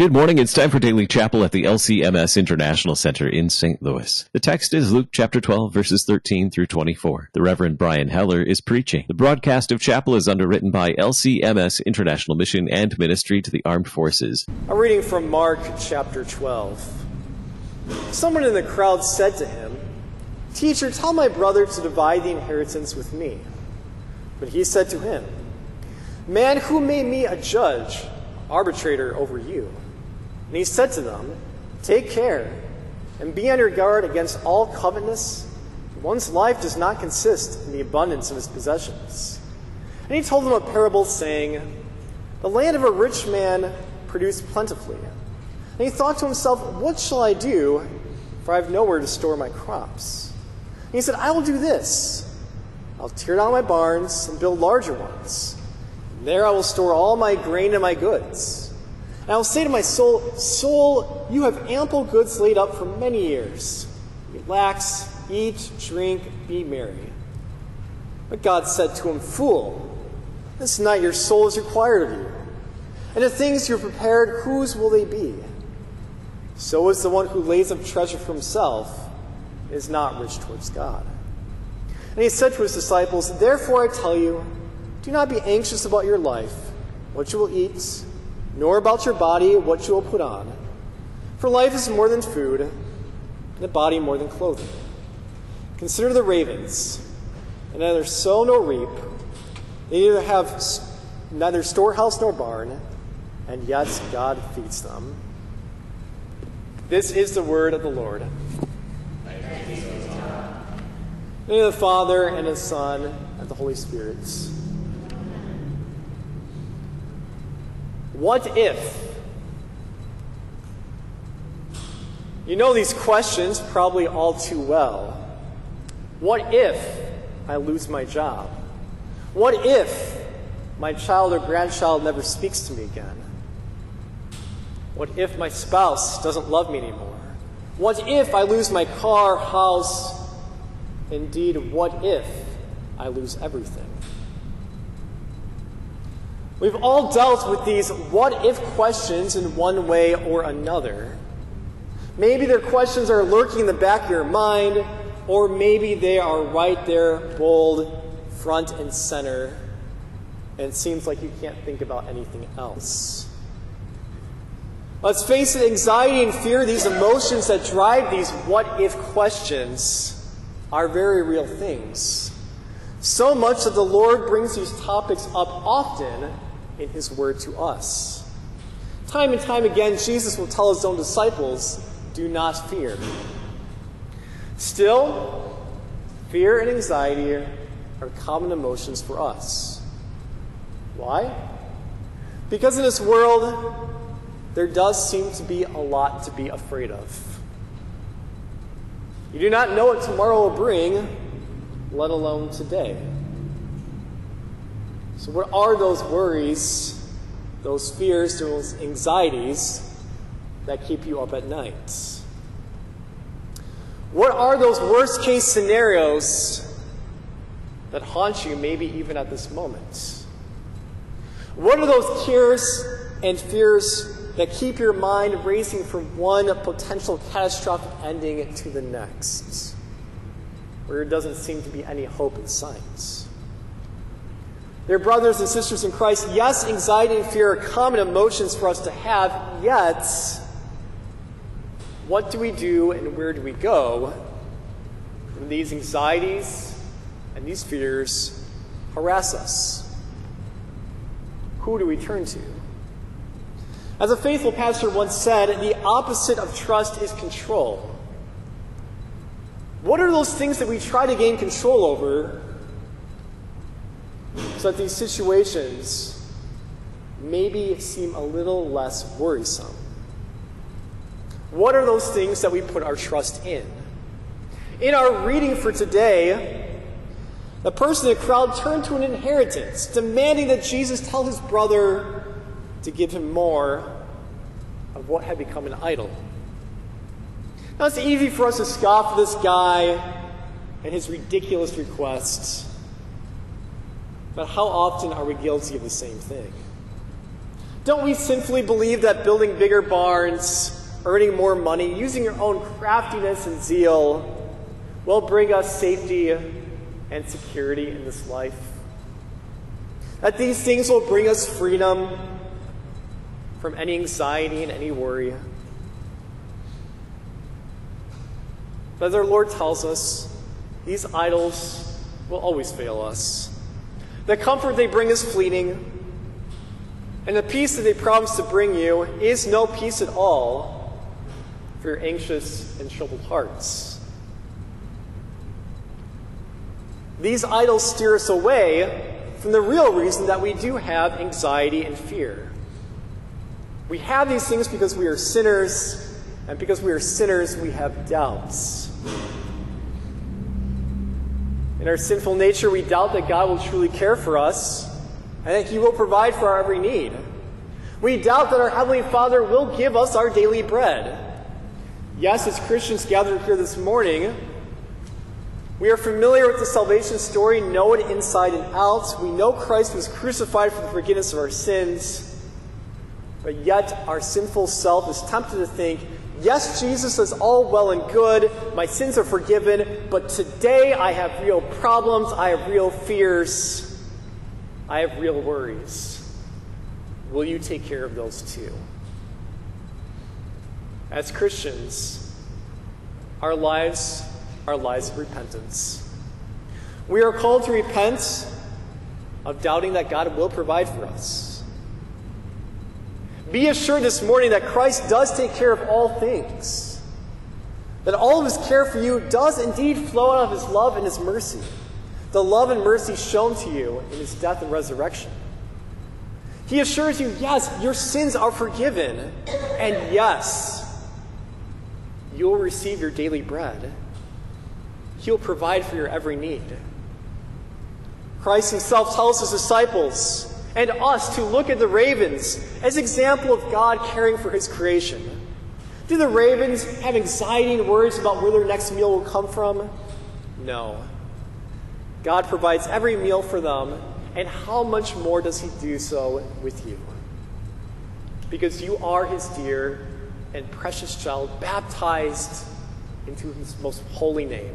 Good morning. It's time for Daily Chapel at the LCMS International Center in St. Louis. The text is Luke chapter 12, verses 13 through 24. The Reverend Brian Heller is preaching. The broadcast of chapel is underwritten by LCMS International Mission and Ministry to the Armed Forces. A reading from Mark chapter 12. Someone in the crowd said to him, "Teacher, tell my brother to divide the inheritance with me." But he said to him, "Man, who made me a judge, arbitrator over you?" And he said to them, "Take care and be on your guard against all covetousness. One's life does not consist in the abundance of his possessions." And he told them a parable, saying, "The land of a rich man produced plentifully. And he thought to himself, 'What shall I do, for I have nowhere to store my crops?' And he said, 'I will do this. I'll tear down my barns and build larger ones. And there I will store all my grain and my goods. And I will say to my soul, Soul, you have ample goods laid up for many years. Relax, eat, drink, be merry.' But God said to him, 'Fool, this night your soul is required of you. And the things you have prepared, whose will they be? So is the one who lays up treasure for himself and is not rich towards God.' And he said to his disciples, 'Therefore I tell you, do not be anxious about your life, what you will eat, nor about your body, what you will put on. For life is more than food, and the body more than clothing. Consider the ravens, and neither sow nor reap. They neither have neither storehouse nor barn, and yet God feeds them.'" This is the word of the Lord. In the name of the Father, and the Son, and the Holy Spirit. What if? You know these questions probably all too well. What if I lose my job? What if my child or grandchild never speaks to me again? What if my spouse doesn't love me anymore? What if I lose my car, house? Indeed, what if I lose everything? We've all dealt with these what-if questions in one way or another. Maybe their questions are lurking in the back of your mind, or maybe they are right there, bold, front and center, and it seems like you can't think about anything else. Let's face it, anxiety and fear, these emotions that drive these what-if questions, are very real things. So much that the Lord brings these topics up often in his word to us. Time and time again, Jesus will tell his own disciples, "Do not fear." Still, fear and anxiety are common emotions for us. Why? Because in this world, there does seem to be a lot to be afraid of. You do not know what tomorrow will bring, let alone today. So what are those worries, those fears, those anxieties that keep you up at night? What are those worst-case scenarios that haunt you maybe even at this moment? What are those cares and fears that keep your mind racing from one potential catastrophic ending to the next, where there doesn't seem to be any hope in sight? Dear brothers and sisters in Christ, yes, anxiety and fear are common emotions for us to have, yet what do we do and where do we go when these anxieties and these fears harass us? Who do we turn to? As a faithful pastor once said, the opposite of trust is control. What are those things that we try to gain control over so that these situations maybe seem a little less worrisome? What are those things that we put our trust in? In our reading for today, the person in the crowd turned to an inheritance, demanding that Jesus tell his brother to give him more of what had become an idol. Now, it's easy for us to scoff at this guy and his ridiculous requests, but how often are we guilty of the same thing? Don't we sinfully believe that building bigger barns, earning more money, using your own craftiness and zeal will bring us safety and security in this life? That these things will bring us freedom from any anxiety and any worry? But as our Lord tells us, these idols will always fail us. The comfort they bring is fleeting, and the peace that they promise to bring you is no peace at all for your anxious and troubled hearts. These idols steer us away from the real reason that we do have anxiety and fear. We have these things because we are sinners, and because we are sinners, we have doubts. In our sinful nature, we doubt that God will truly care for us and that He will provide for our every need. We doubt that our Heavenly Father will give us our daily bread. Yes, as Christians gathered here this morning, we are familiar with the salvation story, know it inside and out. We know Christ was crucified for the forgiveness of our sins. But yet our sinful self is tempted to think, yes, Jesus is all well and good, my sins are forgiven, but today I have real problems, I have real fears, I have real worries. Will you take care of those too? As Christians, our lives are lives of repentance. We are called to repent of doubting that God will provide for us. Be assured this morning that Christ does take care of all things. That all of His care for you does indeed flow out of His love and His mercy. The love and mercy shown to you in His death and resurrection. He assures you, yes, your sins are forgiven. And yes, you will receive your daily bread. He'll provide for your every need. Christ Himself tells His disciples and us to look at the ravens as an example of God caring for His creation. Do the ravens have anxiety and worries about where their next meal will come from? No. God provides every meal for them, and how much more does He do so with you? Because you are His dear and precious child, baptized into His most holy name.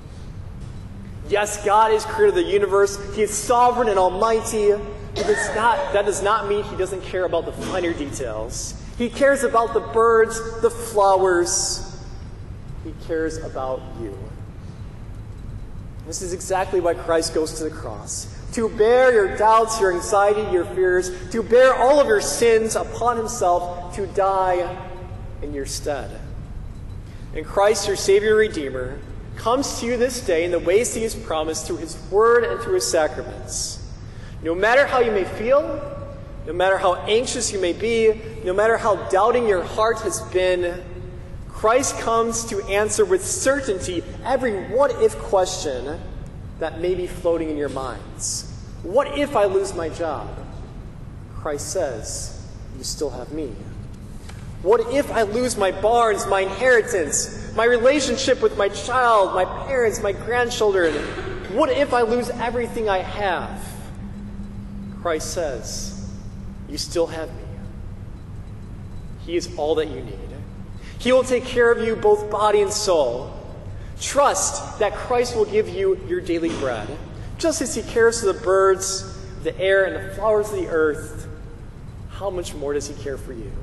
Yes, God is creator of the universe. He is sovereign and almighty. That does not mean He doesn't care about the finer details. He cares about the birds, the flowers. He cares about you. This is exactly why Christ goes to the cross. To bear your doubts, your anxiety, your fears. To bear all of your sins upon Himself. To die in your stead. And Christ, your Savior and Redeemer, comes to you this day in the ways He has promised through His Word and through His sacraments. No matter how you may feel, no matter how anxious you may be, no matter how doubting your heart has been, Christ comes to answer with certainty every what-if question that may be floating in your minds. What if I lose my job? Christ says, you still have me. What if I lose my barns, my inheritance, my relationship with my child, my parents, my grandchildren? What if I lose everything I have? Christ says, you still have me. He is all that you need. He will take care of you both body and soul. Trust that Christ will give you your daily bread. Just as He cares for the birds, the air, and the flowers of the earth, how much more does He care for you?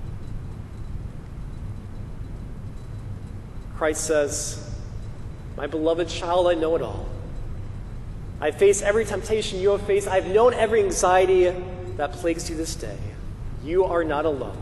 Christ says, my beloved child, I know it all. I face every temptation you have faced. I've known every anxiety that plagues you this day. You are not alone.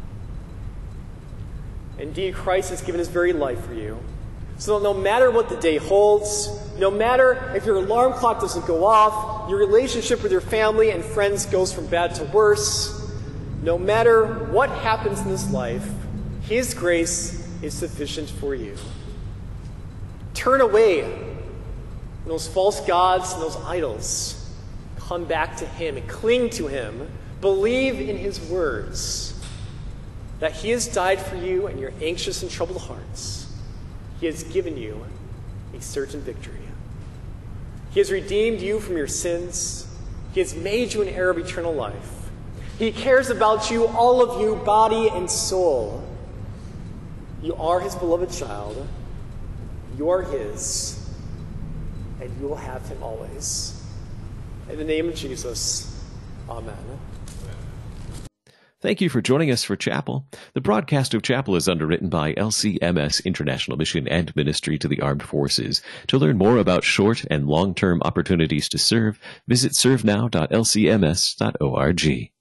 Indeed, Christ has given His very life for you. So no matter what the day holds, no matter if your alarm clock doesn't go off, your relationship with your family and friends goes from bad to worse, no matter what happens in this life, His grace is sufficient for you. Turn away from those false gods and those idols. Come back to Him and cling to Him. Believe in His words that He has died for you and your anxious and troubled hearts. He has given you a certain victory. He has redeemed you from your sins. He has made you an heir of eternal life. He cares about you, all of you, body and soul. You are his beloved child. You are his. And you will have him always. In the name of Jesus, amen. Thank you for joining us for Chapel. The broadcast of Chapel is underwritten by LCMS International Mission and Ministry to the Armed Forces. To learn more about short and long-term opportunities to serve, visit servenow.lcms.org.